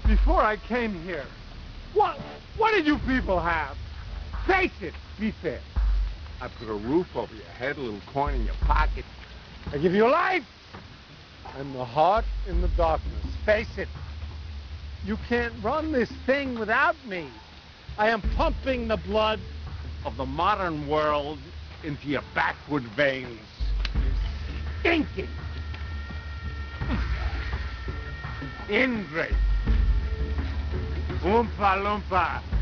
Before I came here, what did you people have? Face it, be fair. I put a roof over your head, a little coin in your pocket. I give you life and the heart in the darkness. Face it. You can't run this thing without me. I am pumping the blood of the modern world into your backward veins. You're stinking. Ingrate. Oompa Loompa.